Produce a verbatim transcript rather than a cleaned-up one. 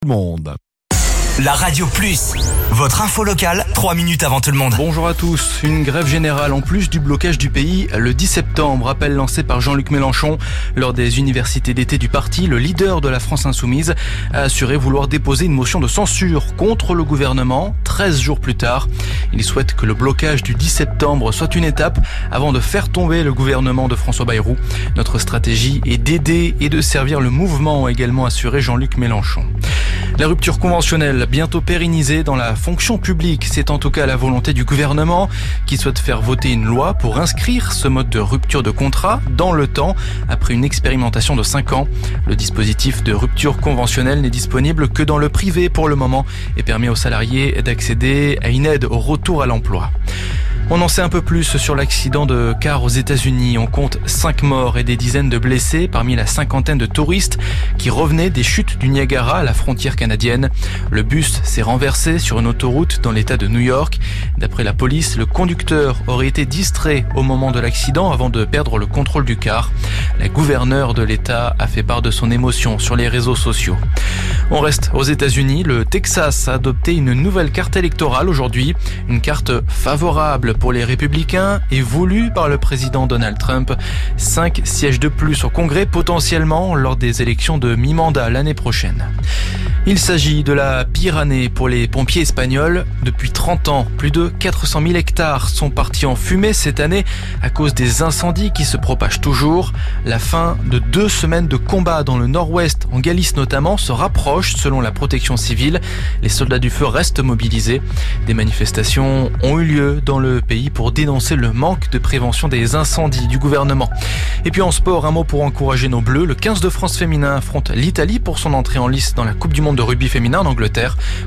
monde. La Radio Plus, votre info locale, trois minutes avant tout le monde. Bonjour à tous. Une grève générale en plus du blocage du pays le dix septembre. Appel lancé par Jean-Luc Mélenchon lors des universités d'été du parti. Le leader de la France Insoumise a assuré vouloir déposer une motion de censure contre le gouvernement treize jours plus tard. Il souhaite que le blocage du dix septembre soit une étape avant de faire tomber le gouvernement de François Bayrou. Notre stratégie est d'aider et de servir le mouvement, a également assuré Jean-Luc Mélenchon. La rupture conventionnelle, bientôt pérennisée dans la fonction publique, c'est en tout cas la volonté du gouvernement qui souhaite faire voter une loi pour inscrire ce mode de rupture de contrat dans le temps après une expérimentation de cinq ans. Le dispositif de rupture conventionnelle n'est disponible que dans le privé pour le moment et permet aux salariés d'accéder à une aide au retour à l'emploi. On en sait un peu plus sur l'accident de car aux États-Unis. On compte cinq morts et des dizaines de blessés parmi la cinquantaine de touristes qui revenaient des chutes du Niagara à la frontière canadienne. Le bus s'est renversé sur une autoroute dans l'État de New York. D'après la police, le conducteur aurait été distrait au moment de l'accident avant de perdre le contrôle du car. La gouverneure de l'État a fait part de son émotion sur les réseaux sociaux. On reste aux États-Unis. Le Texas a adopté une nouvelle carte électorale aujourd'hui. Une carte favorable pour les républicains et voulue par le président Donald Trump. Cinq sièges de plus au Congrès potentiellement lors des élections de mi-mandat l'année prochaine. Il s'agit de la pire année pour les pompiers espagnols. Depuis trente ans, plus de quatre cent mille hectares sont partis en fumée cette année à cause des incendies qui se propagent toujours. La fin de deux semaines de combat dans le nord-ouest, en Galice notamment, se rapproche selon la protection civile. Les soldats du feu restent mobilisés. Des manifestations ont eu lieu dans le pays pour dénoncer le manque de prévention des incendies du gouvernement. Et puis en sport, un mot pour encourager nos Bleus. Le quinze de France féminin affronte l'Italie pour son entrée en lice dans la Coupe du Monde de rugby féminin en Angleterre.